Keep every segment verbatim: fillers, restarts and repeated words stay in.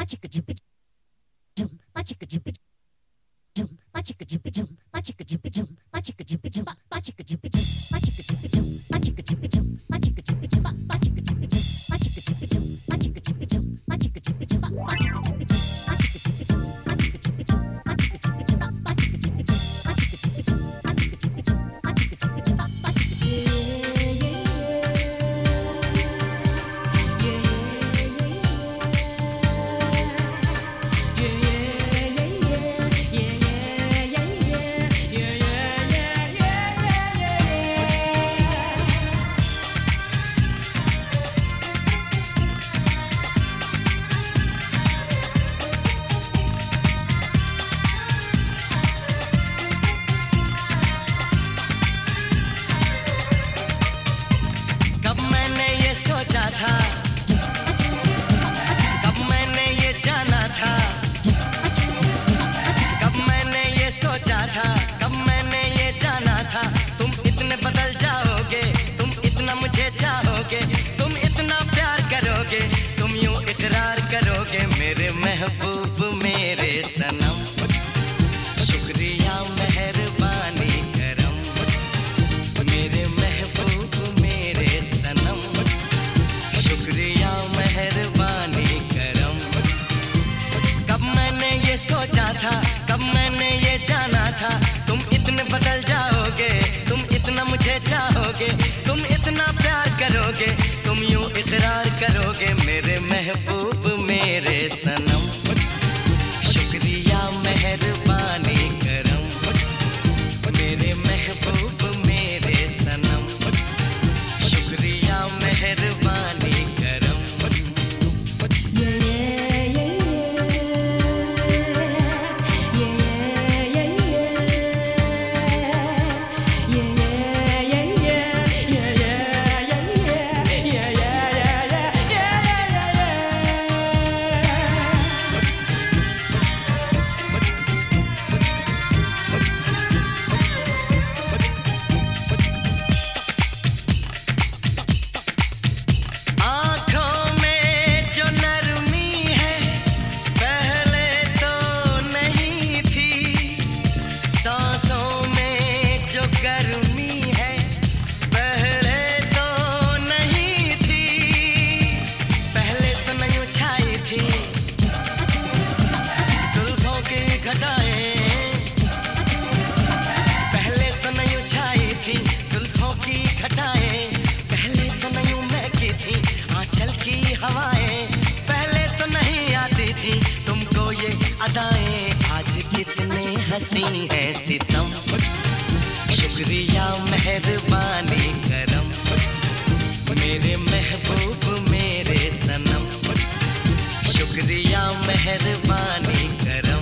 मेरे महबूब मेरे सनम, शुक्रिया मेहरबानी करम। मेरे महबूब मेरे सनम, शुक्रिया मेहरबानी करम। कब मैंने ये सोचा था, कब मैंने ये जाना था, तुम इतने बदल जाओगे, तुम इतना मुझे चाहोगे, तुम इतना प्यार करोगे, तुम यूं इकरार करोगे। मेरे महबूब मेरे सनम, शुक्रिया मेहरबानी करम। मेरे महबूब मेरे सनम, शुक्रिया मेहरबानी करम। पहले तो नहीं छाई थी जुल्फों की घटाएं, पहले तो नहीं महकी थी आंचल की हवाएं, पहले तो नहीं आती थी तुमको ये अदाएं। आज कितने हंसी है सितम, शुक्रिया मेहरबानी करम। मेरे महबूब मेरे सनम, शुक्रिया मेहरबानी करम।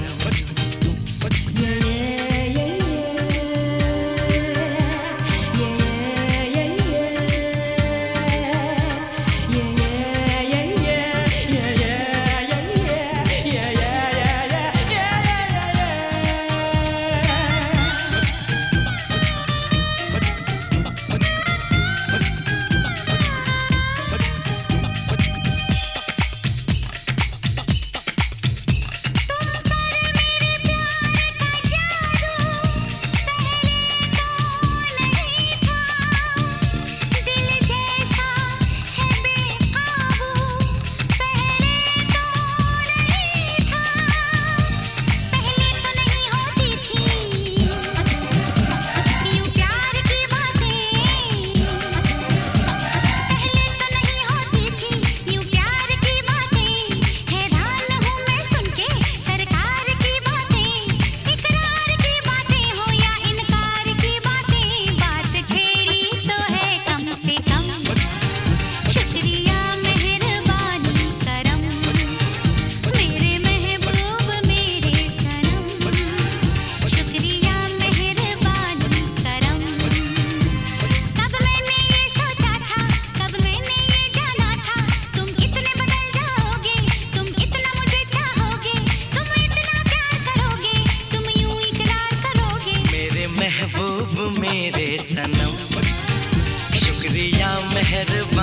महबूब मेरे सनम, शुक्रिया मेहरबानी।